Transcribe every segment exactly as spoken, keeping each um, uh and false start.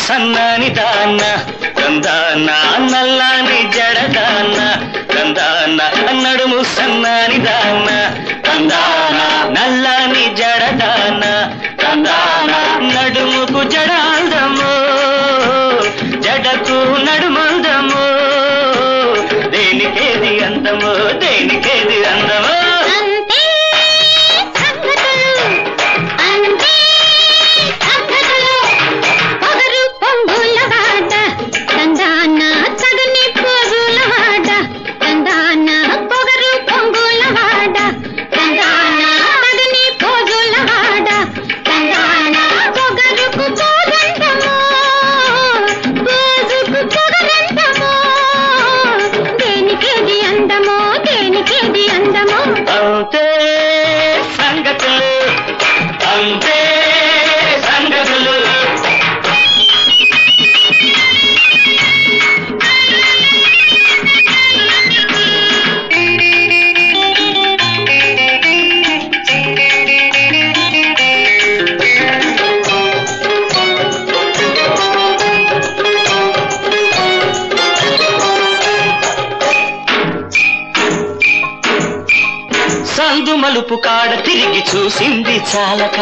సన్నాని దాన్న కందాన నల్లాని జడదాన్న కందాన నడుము సన్నాని దాన్న కందాన నల్లాని జడదాన్న కందాన నడుముకు జడాందము జడకు నడుమందము దేనికేది అందము దేనికేది అందము సందు మలుపు కాడ తిరిగి చూసింది చాలక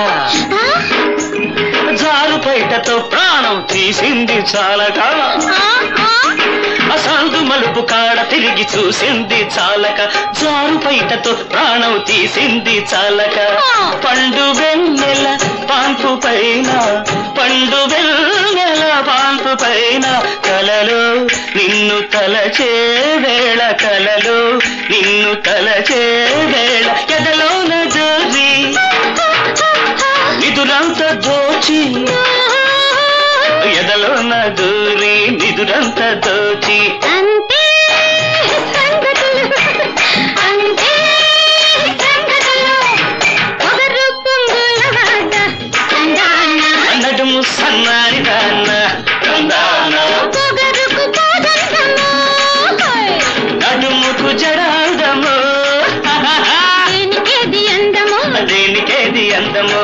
జారు బయటతో ప్రాణం తీసింది చాలక సందు మలుపు కాడ తిరిగి చూసింది చాలక జారు బయటతో ప్రాణం తీసింది చాలక పండు వెన్నెల పాన్పు పైన పండు వెన్నెల పాన్పు పైన కలలో నిన్ను తలచే వేళ కలలో నిన్ను తలచే వేళ ఎదలోన జోరి నిదురంత దోచి ఎదలోన దూరి నిదురంత దోచి నడుము సన్నాని దాన్న కందాన నడుముకు జడాందము దేనికేది అందము